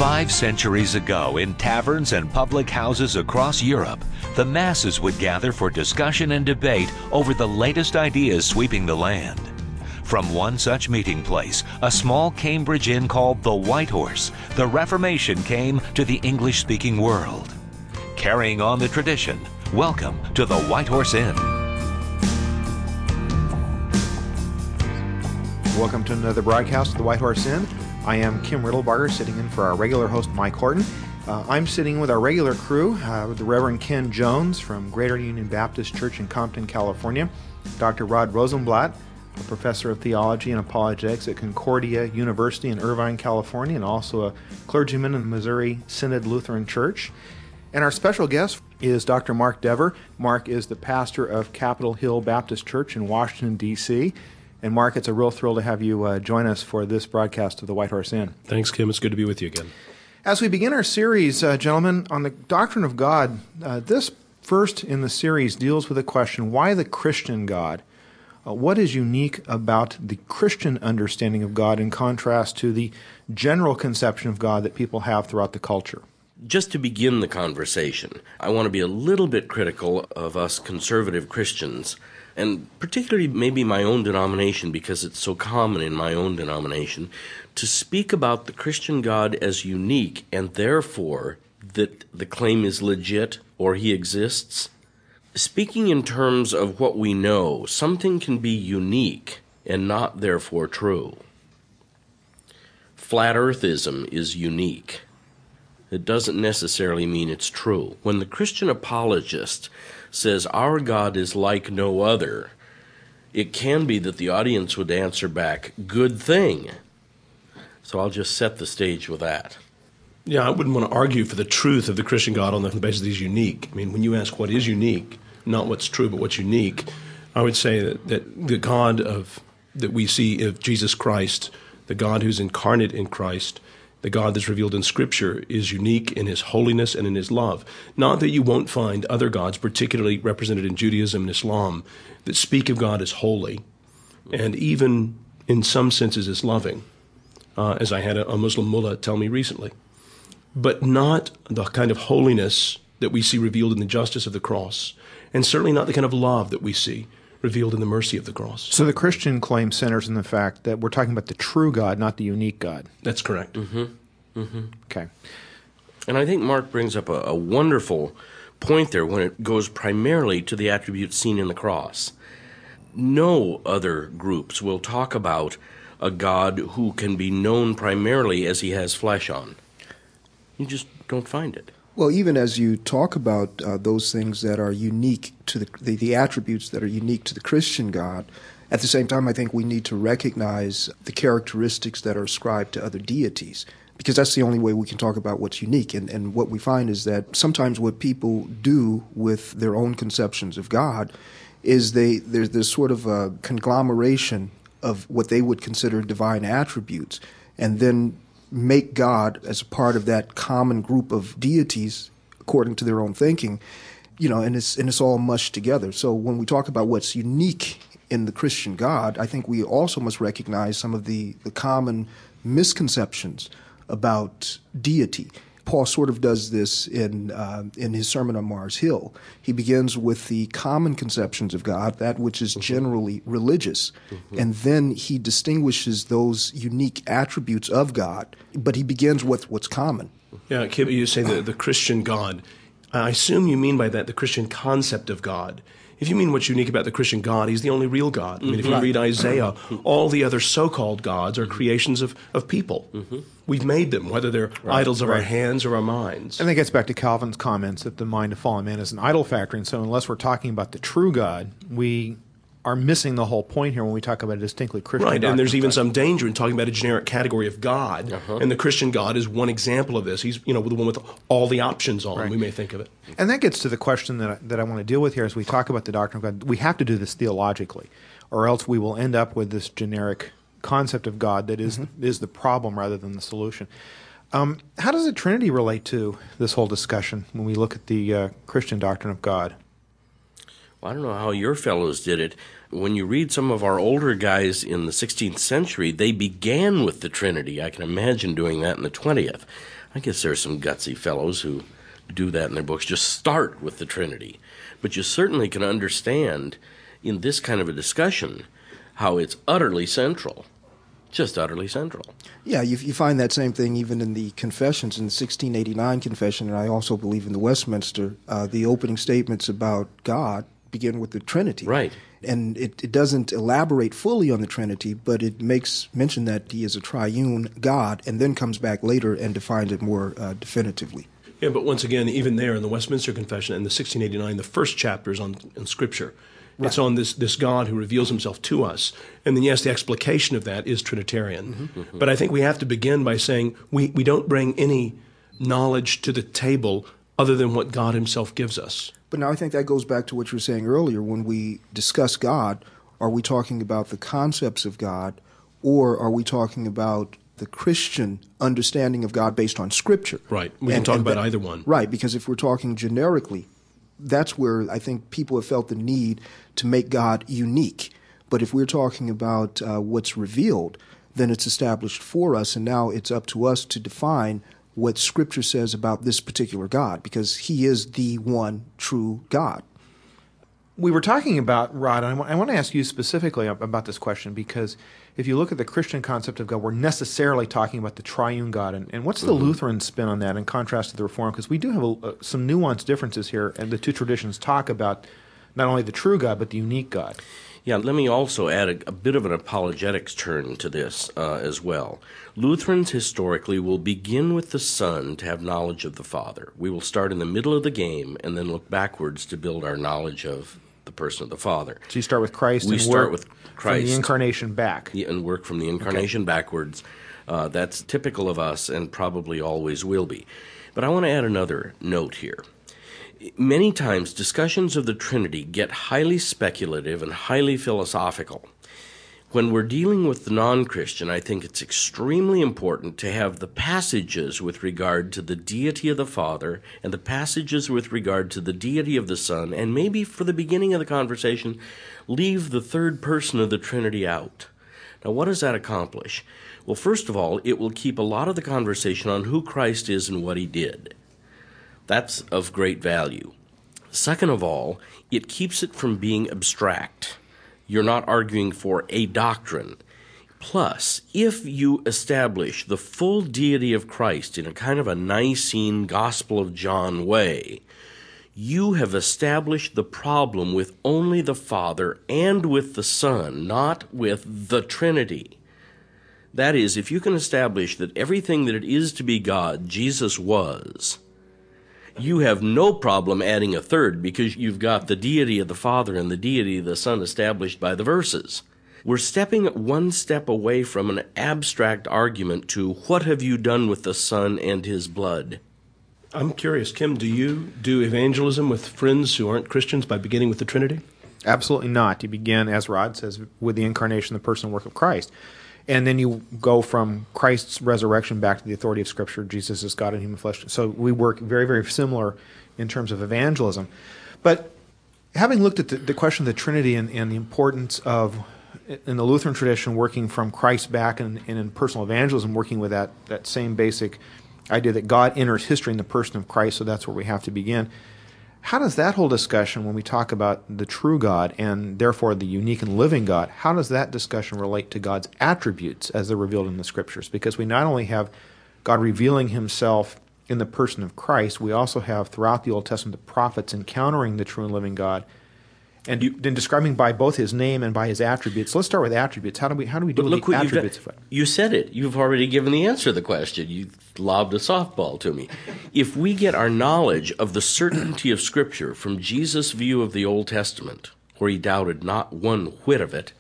5 centuries ago, in taverns and public houses across Europe, the masses would gather for discussion and debate over the latest ideas sweeping the land. From one such meeting place, a small Cambridge inn called the White Horse, the Reformation came to the English-speaking world. Carrying on the tradition, welcome to the White Horse Inn. Welcome to another broadcast of the White Horse Inn. I am Kim Riddlebarger, sitting in for our regular host, Mike Horton. I'm sitting with our regular crew, with the Reverend Ken Jones from Greater Union Baptist Church in Compton, California, Dr. Rod Rosenblatt, a professor of theology and apologetics at Concordia University in Irvine, California, and also a clergyman in the Missouri Synod Lutheran Church. And our special guest is Dr. Mark Dever. Mark is the pastor of Capitol Hill Baptist Church in Washington, D.C., and Mark, it's a real thrill to have you join us for this broadcast of the White Horse Inn. Thanks, Kim. It's good to be with you again. As we begin our series, gentlemen, on the doctrine of God, this first in the series deals with the question, why the Christian God? What is unique about the Christian understanding of God in contrast to the general conception of God that people have throughout the culture? Just to begin the conversation, I want to be a little bit critical of us conservative Christians, and particularly maybe my own denomination, because it's so common in my own denomination, to speak about the Christian God as unique, and therefore that the claim is legit or he exists. Speaking in terms of what we know, something can be unique and not therefore true. Flat earthism is unique. It doesn't necessarily mean it's true. When the Christian apologist says our God is like no other, it can be that the audience would answer back, good thing. So I'll just set the stage with that. Yeah, I wouldn't want to argue for the truth of the Christian God on the basis that he's unique. I mean, when you ask what is unique, not what's true, but what's unique, I would say that the God that we see of Jesus Christ, the God who's incarnate in Christ, the God that's revealed in Scripture, is unique in his holiness and in his love. Not that you won't find other gods, particularly represented in Judaism and Islam, that speak of God as holy, and even in some senses as loving, as I had a Muslim mullah tell me recently. But not the kind of holiness that we see revealed in the justice of the cross, and certainly not the kind of love that we see revealed in the mercy of the cross. So the Christian claim centers in the fact that we're talking about the true God, not the unique God. That's correct. Mm-hmm. Mm-hmm. Okay. And I think Mark brings up a wonderful point there when it goes primarily to the attributes seen in the cross. No other groups will talk about a God who can be known primarily as he has flesh on. You just don't find it. Well, even as you talk about those things that are unique to the attributes that are unique to the Christian God, at the same time, I think we need to recognize the characteristics that are ascribed to other deities, because that's the only way we can talk about what's unique. And what we find is that sometimes what people do with their own conceptions of God is there's sort of a conglomeration of what they would consider divine attributes, and then make God as a part of that common group of deities according to their own thinking, and it's all mushed together. So when we talk about what's unique in the Christian God, I think we also must recognize some of the common misconceptions about deity. Paul sort of does this in his sermon on Mars Hill. He begins with the common conceptions of God, that which is generally religious, and then he distinguishes those unique attributes of God, but he begins with what's common. Yeah, Kim, you say the Christian God. I assume you mean by that the Christian concept of God. If you mean what's unique about the Christian God, he's the only real God. I mean, if you read Isaiah, all the other so-called gods are creations of people. We've made them, whether they're idols of our hands or our minds. And that gets back to Calvin's comments that the mind of fallen man is an idol factory. And so unless we're talking about the true God, we are missing the whole point here when we talk about a distinctly Christian Right, and there's even God. some danger in talking about a generic category of God. And the Christian God is one example of this. He's, the one with all the options on, we may think of it. And that gets to the question that I want to deal with here as we talk about the doctrine of God. We have to do this theologically, or else we will end up with this generic concept of God that is the problem rather than the solution. How does the Trinity relate to this whole discussion when we look at the Christian doctrine of God? Well, I don't know how your fellows did it. When you read some of our older guys in the 16th century, they began with the Trinity. I can imagine doing that in the 20th. I guess there are some gutsy fellows who do that in their books, just start with the Trinity. But you certainly can understand in this kind of a discussion how it's utterly central, just utterly central. Yeah, you find that same thing even in the confessions, in the 1689 confession, and I also believe in the Westminster, the opening statements about God begin with the Trinity. Right. And it doesn't elaborate fully on the Trinity, but it makes mention that he is a triune God, and then comes back later and defines it more definitively. Yeah, but once again, even there in the Westminster Confession in the 1689, the first chapter is on Scripture. Right. It's on this God who reveals himself to us. And then, yes, the explication of that is Trinitarian. Mm-hmm. Mm-hmm. But I think we have to begin by saying we don't bring any knowledge to the table other than what God himself gives us. But now I think that goes back to what you were saying earlier. When we discuss God, are we talking about the concepts of God, or are we talking about the Christian understanding of God based on Scripture? Right. We can talk about either one. Right, because if we're talking generically, that's where I think people have felt the need to make God unique. But if we're talking about what's revealed, then it's established for us, and now it's up to us to define what Scripture says about this particular God, because he is the one true God. We were talking about, Rod, and I want to ask you specifically about this question, because if you look at the Christian concept of God, we're necessarily talking about the triune God. And what's the Lutheran spin on that in contrast to the Reformed? Because we do have some nuanced differences here, and the two traditions talk about not only the true God, but the unique God. Yeah, let me also add a bit of an apologetics turn to this as well. Lutherans historically will begin with the Son to have knowledge of the Father. We will start in the middle of the game and then look backwards to build our knowledge of the person of the Father. So you start with Christ we and start work with Christ, from the incarnation back. Yeah, and work from the incarnation backwards. That's typical of us and probably always will be. But I want to add another note here. Many times discussions of the Trinity get highly speculative and highly philosophical. When we're dealing with the non-Christian, I think it's extremely important to have the passages with regard to the deity of the Father and the passages with regard to the deity of the Son, and maybe for the beginning of the conversation, leave the third person of the Trinity out. Now, what does that accomplish? Well, first of all, it will keep a lot of the conversation on who Christ is and what he did. That's of great value. Second of all, it keeps it from being abstract. You're not arguing for a doctrine. Plus, if you establish the full deity of Christ in a kind of a Nicene Gospel of John way, you have established the problem with only the Father and with the Son, not with the Trinity. That is, if you can establish that everything that it is to be God, Jesus was, you have no problem adding a third because you've got the deity of the Father and the deity of the Son established by the verses. We're stepping one step away from an abstract argument to what have you done with the Son and his blood? I'm curious, Kim, do you do evangelism with friends who aren't Christians by beginning with the Trinity? Absolutely not. You begin, as Rod says, with the incarnation, the person and work of Christ. And then you go from Christ's resurrection back to the authority of Scripture. Jesus is God in human flesh. So we work very, very similar in terms of evangelism. But having looked at the question of the Trinity and the importance of, in the Lutheran tradition, working from Christ back and in personal evangelism, working with that same basic idea that God enters history in the person of Christ, so that's where we have to begin. How does that whole discussion, when we talk about the true God and therefore the unique and living God, how does that discussion relate to God's attributes as they're revealed in the Scriptures? Because we not only have God revealing himself in the person of Christ, we also have throughout the Old Testament the prophets encountering the true and living God and then describing by both his name and by his attributes. Let's start with attributes. How do we deal with the attributes of it? You said it. You've already given the answer to the question. You lobbed a softball to me. If we get our knowledge of the certainty of Scripture from Jesus' view of the Old Testament, where he doubted not one whit of it,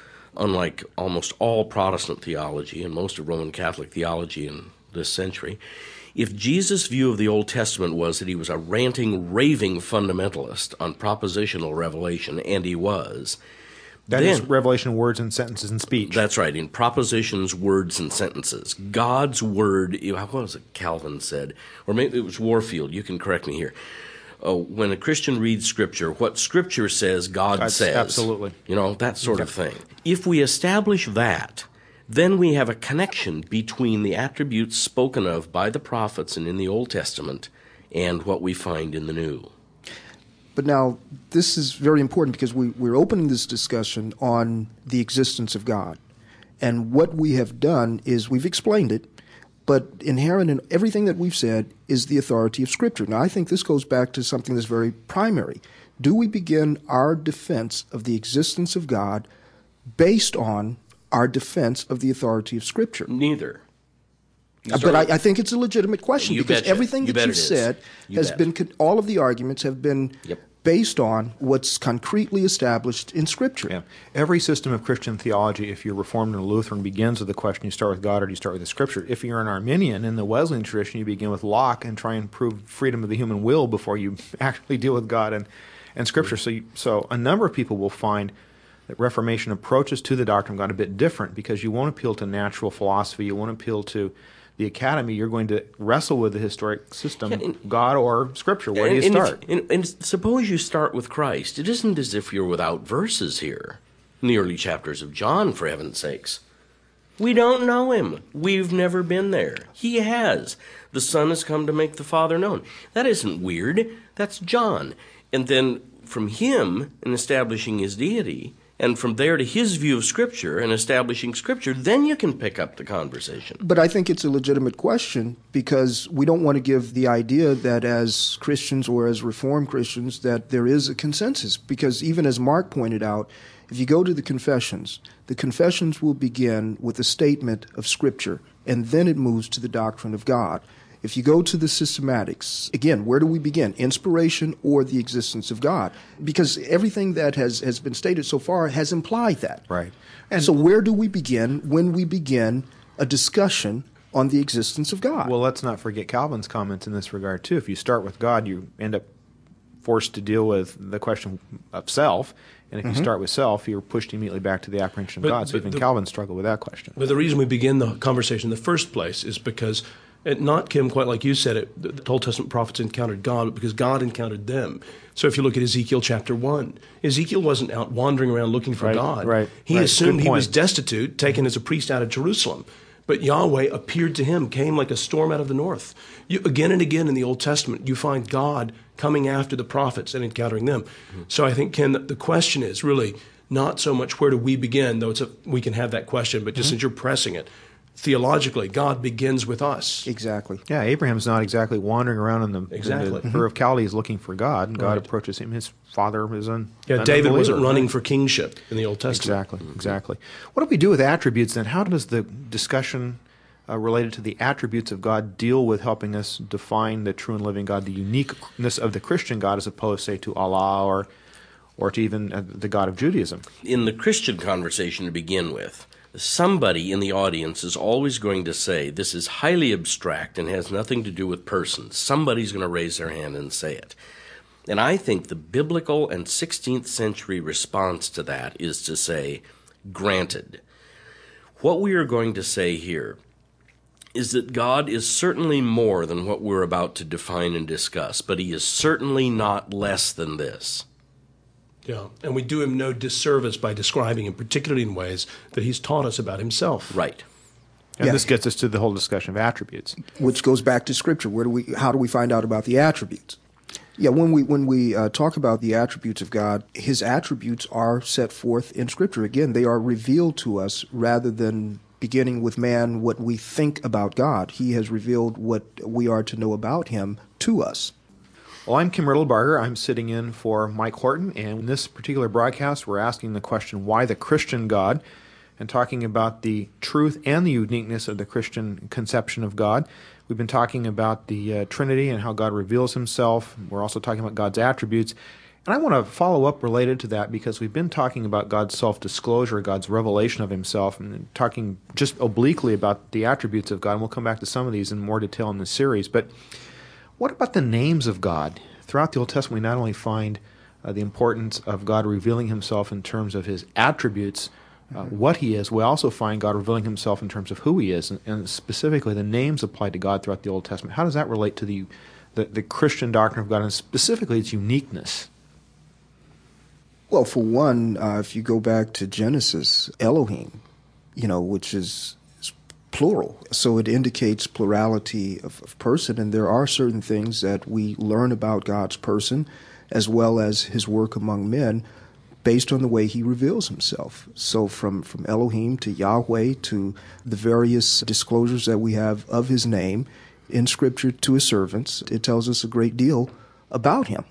unlike almost all Protestant theology and most of Roman Catholic theology in this century, if Jesus' view of the Old Testament was that he was a ranting, raving fundamentalist on propositional revelation, and he was, that is revelation, words, and sentences, and speech. That's right, in propositions, words, and sentences. God's word, what was it Calvin said? Or maybe it was Warfield, you can correct me here. When a Christian reads Scripture, what Scripture says, God says. Absolutely. You know, that sort of thing. If we establish that, then we have a connection between the attributes spoken of by the prophets and in the Old Testament and what we find in the New. But now, this is very important because we're opening this discussion on the existence of God. And what we have done is we've explained it, but inherent in everything that we've said is the authority of Scripture. Now, I think this goes back to something that's very primary. Do we begin our defense of the existence of God based on our defense of the authority of Scripture? Neither. But I think it's a legitimate question because everything that you've said has been, all of the arguments have been based on what's concretely established in Scripture. Yeah. Every system of Christian theology, if you're Reformed or Lutheran, begins with the question, you start with God or do you start with the Scripture? If you're an Arminian in the Wesleyan tradition, you begin with Locke and try and prove freedom of the human will before you actually deal with God and Scripture. So a number of people will find that Reformation approaches to the doctrine of God a bit different because you won't appeal to natural philosophy, you won't appeal to the academy, you're going to wrestle with the historic system, God or Scripture. Where do you start? And suppose you start with Christ. It isn't as if you're without verses here in the early chapters of John, for heaven's sakes. We don't know him. We've never been there. He has. The Son has come to make the Father known. That isn't weird. That's John. And then from him, in establishing his deity, and from there to his view of Scripture and establishing Scripture, then you can pick up the conversation. But I think it's a legitimate question because we don't want to give the idea that as Christians or as Reformed Christians that there is a consensus. Because even as Mark pointed out, if you go to the confessions will begin with a statement of Scripture, and then it moves to the doctrine of God. If you go to the systematics, again, where do we begin? Inspiration or the existence of God? Because everything that has been stated so far has implied that. Right. And so where do we begin when we begin a discussion on the existence of God? Well, let's not forget Calvin's comments in this regard, too. If you start with God, you end up forced to deal with the question of self. And if you start with self, you're pushed immediately back to the apprehension of God. So even Calvin struggled with that question. But the reason we begin the conversation in the first place is because not, Kim, quite like you said it, the Old Testament prophets encountered God, but because God encountered them. So if you look at Ezekiel chapter 1, Ezekiel wasn't out wandering around looking for God. He assumed he was destitute, taken as a priest out of Jerusalem. But Yahweh appeared to him, came like a storm out of the north. Again and again in the Old Testament, you find God coming after the prophets and encountering them. So I think, Ken, the question is really not so much where do we begin, though we can have that question, but just since you're pressing it, theologically, God begins with us. Exactly. Yeah, Abraham's not exactly wandering around in the Ur of Chaldees looking for God, and God approaches him. His father is an David wasn't running for kingship in the Old Testament. Exactly. What do we do with attributes then? How does the discussion related to the attributes of God deal with helping us define the true and living God, the uniqueness of the Christian God as opposed, say, to Allah or to even the God of Judaism? In the Christian conversation to begin with, somebody in the audience is always going to say, this is highly abstract and has nothing to do with persons. Somebody's going to raise their hand and say it. And I think the biblical and 16th century response to that is to say, granted. What we are going to say here is that God is certainly more than what we're about to define and discuss, but he is certainly not less than this. Yeah, and we do him no disservice by describing him, particularly in ways that he's taught us about himself. Right. And this gets us to the whole discussion of attributes. Which goes back to Scripture. How do we find out about the attributes? Yeah, when we talk about the attributes of God, his attributes are set forth in Scripture. Again, they are revealed to us rather than beginning with man what we think about God. He has revealed what we are to know about him to us. Well, I'm Kim Riddlebarger. I'm sitting in for Mike Horton, and in this particular broadcast, we're asking the question, why the Christian God? And talking about the truth and the uniqueness of the Christian conception of God. We've been talking about the Trinity and how God reveals himself. We're also talking about God's attributes. And I want to follow up related to that because we've been talking about God's self-disclosure, God's revelation of himself, and talking just obliquely about the attributes of God. And we'll come back to some of these in more detail in this series. But what about the names of God? Throughout the Old Testament, we not only find the importance of God revealing himself in terms of his attributes, what he is, we also find God revealing himself in terms of who he is, and specifically the names applied to God throughout the Old Testament. How does that relate to the Christian doctrine of God, and specifically its uniqueness? Well, for one, if you go back to Genesis, Elohim, which is plural. So it indicates plurality of person, and there are certain things that we learn about God's person as well as his work among men based on the way he reveals himself. So from Elohim to Yahweh to the various disclosures that we have of his name in Scripture to his servants, it tells us a great deal about him.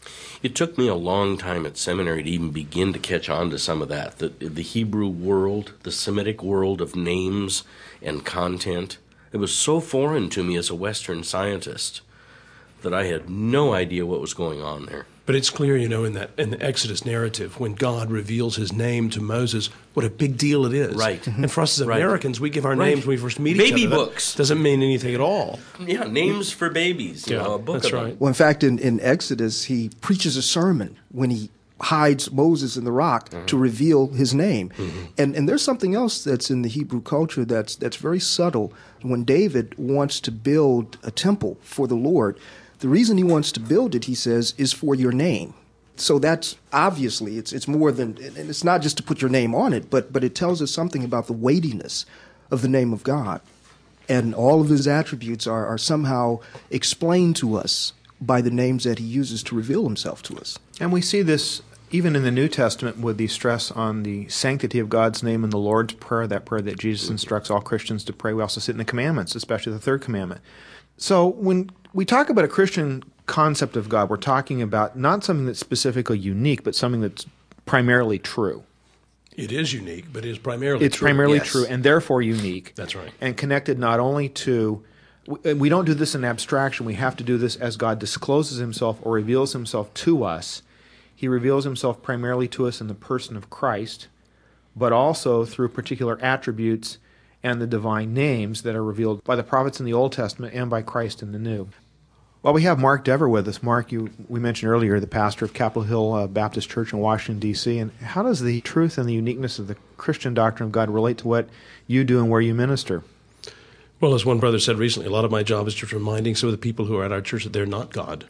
It took me a long time at seminary to even begin to catch on to some of that. The Hebrew world, the Semitic world of names and content, it was so foreign to me as a Western scientist that I had no idea what was going on there. But it's clear, in the Exodus narrative, when God reveals his name to Moses, what a big deal it is. Right. And for us as Right. Americans, we give our Right. names when we first meet Baby each other. books. That doesn't mean anything at all. Yeah, names for babies, a book that's of them. right. Well, in fact, in Exodus, he preaches a sermon when he hides Moses in the rock to reveal his name. And there's something else that's in the Hebrew culture that's very subtle. When David wants to build a temple for the Lord, the reason he wants to build it, he says, is for your name. So that's obviously, it's more than, and it's not just to put your name on it, but it tells us something about the weightiness of the name of God. And all of his attributes are somehow explained to us by the names that he uses to reveal himself to us. And we see this even in the New Testament with the stress on the sanctity of God's name in the Lord's Prayer, that prayer that Jesus instructs all Christians to pray. We also see it in the commandments, especially the third commandment. So when we talk about a Christian concept of God, we're talking about not something that's specifically unique, but something that's primarily true. It is unique, but it is primarily true. It's primarily Yes. true and therefore unique. That's right. And connected not only to, we don't do this in abstraction, we have to do this as God discloses himself or reveals himself to us. He reveals himself primarily to us in the person of Christ, but also through particular attributes and the divine names that are revealed by the prophets in the Old Testament and by Christ in the New. Well, we have Mark Dever with us. Mark, we mentioned earlier, the pastor of Capitol Hill Baptist Church in Washington, D.C. And how does the truth and the uniqueness of the Christian doctrine of God relate to what you do and where you minister? Well, as one brother said recently, a lot of my job is just reminding some of the people who are at our church that they're not God.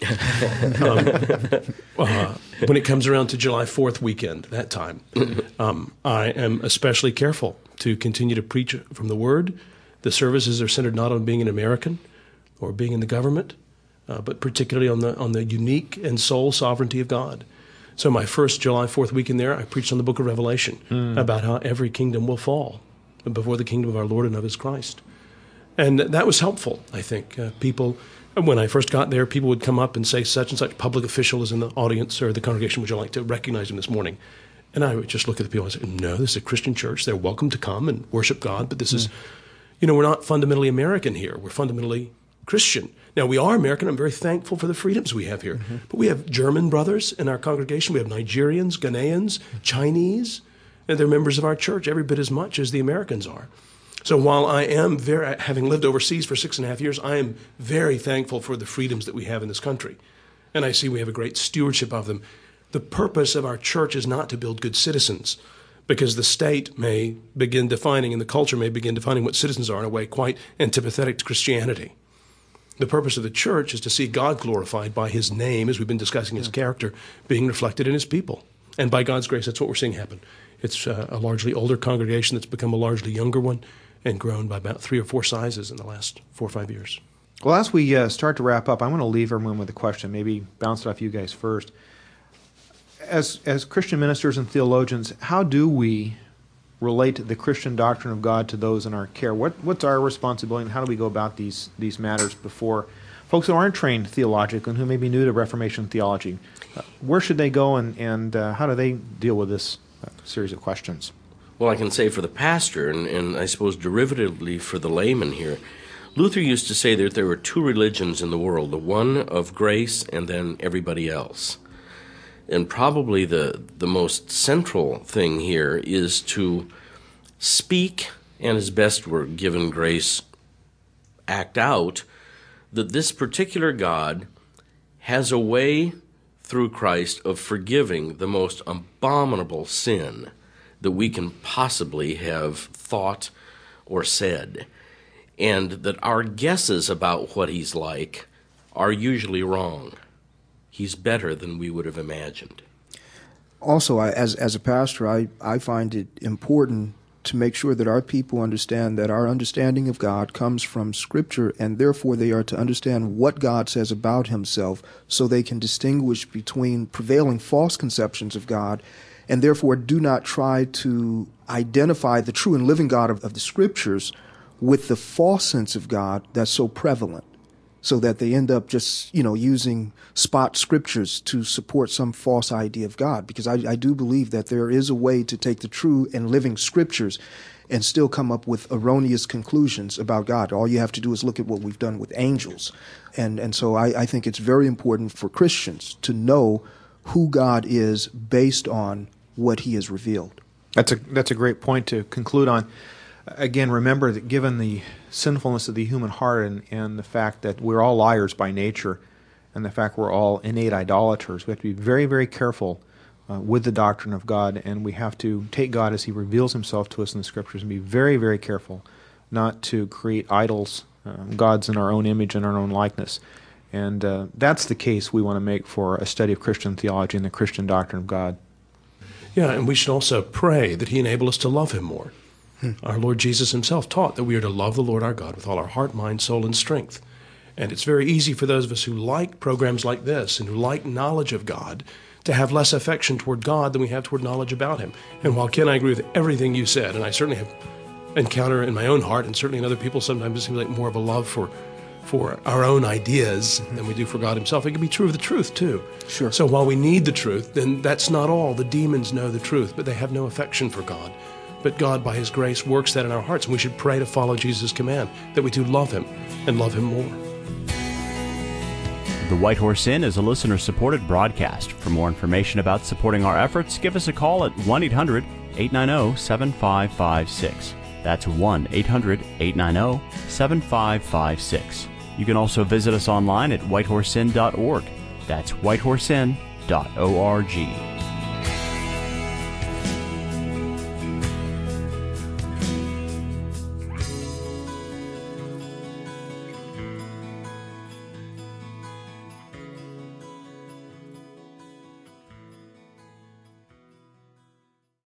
When it comes around to July 4th weekend, that time, I am especially careful to continue to preach from the Word. The services are centered not on being an American or being in the government, but particularly on the unique and sole sovereignty of God. So my first July 4th weekend there, I preached on the book of Revelation about how every kingdom will fall before the kingdom of our Lord and of his Christ. And that was helpful, I think. People, when I first got there, people would come up and say, such and such public official is in the audience or the congregation. Would you like to recognize him this morning? And I would just look at the people and say, no, this is a Christian church. They're welcome to come and worship God. But this is, we're not fundamentally American here. We're fundamentally Christian. Now, we are American. I'm very thankful for the freedoms we have here. But we have German brothers in our congregation. We have Nigerians, Ghanaians, Chinese. And they're members of our church every bit as much as the Americans are. So while I am having lived overseas for 6.5 years, I am very thankful for the freedoms that we have in this country. And I see we have a great stewardship of them. The purpose of our church is not to build good citizens, because the state may begin defining and the culture may begin defining what citizens are in a way quite antipathetic to Christianity. The purpose of the church is to see God glorified by his name, as we've been discussing his character, being reflected in his people. And by God's grace, that's what we're seeing happen. It's a largely older congregation that's become a largely younger one and grown by about 3 or 4 sizes in the last 4 or 5 years. Well, as we start to wrap up, I want to leave everyone with a question, maybe bounce it off you guys first. As Christian ministers and theologians, how do we relate the Christian doctrine of God to those in our care? What's our responsibility, and how do we go about these matters before folks who aren't trained theologically and who may be new to Reformation theology? Where should they go, and how do they deal with this series of questions? Well, I can say for the pastor, and I suppose derivatively for the layman here, Luther used to say that there were 2 religions in the world, the one of grace and then everybody else. And probably the most central thing here is to speak, and as best we're given grace, act out, that this particular God has a way through Christ of forgiving the most abominable sin that we can possibly have thought or said, and that our guesses about what he's like are usually wrong. He's better than we would have imagined. Also, as a pastor, I find it important to make sure that our people understand that our understanding of God comes from Scripture, and therefore they are to understand what God says about himself so they can distinguish between prevailing false conceptions of God, and therefore do not try to identify the true and living God of the Scriptures with the false sense of God that's so prevalent, so that they end up just, using spot scriptures to support some false idea of God. Because I do believe that there is a way to take the true and living scriptures and still come up with erroneous conclusions about God. All you have to do is look at what we've done with angels. And so I think it's very important for Christians to know who God is based on what he has revealed. That's a great point to conclude on. Again, remember that given the sinfulness of the human heart and the fact that we're all liars by nature and the fact we're all innate idolaters, we have to be very, very careful with the doctrine of God, and we have to take God as he reveals himself to us in the Scriptures and be very, very careful not to create idols, gods in our own image and our own likeness. And that's the case we want to make for a study of Christian theology and the Christian doctrine of God. Yeah, and we should also pray that he enable us to love him more. Our Lord Jesus himself taught that we are to love the Lord our God with all our heart, mind, soul, and strength. And it's very easy for those of us who like programs like this and who like knowledge of God to have less affection toward God than we have toward knowledge about him. And while, Ken, I agree with everything you said, and I certainly have encounter in my own heart and certainly in other people, sometimes it seems like more of a love for our own ideas than we do for God himself. It can be true of the truth, too. Sure. So while we need the truth, then that's not all. The demons know the truth, but they have no affection for God. But God, by his grace, works that in our hearts, and we should pray to follow Jesus' command, that we do love him and love him more. The White Horse Inn is a listener-supported broadcast. For more information about supporting our efforts, give us a call at 1-800-890-7556. That's 1-800-890-7556. You can also visit us online at whitehorseinn.org. That's whitehorseinn.org.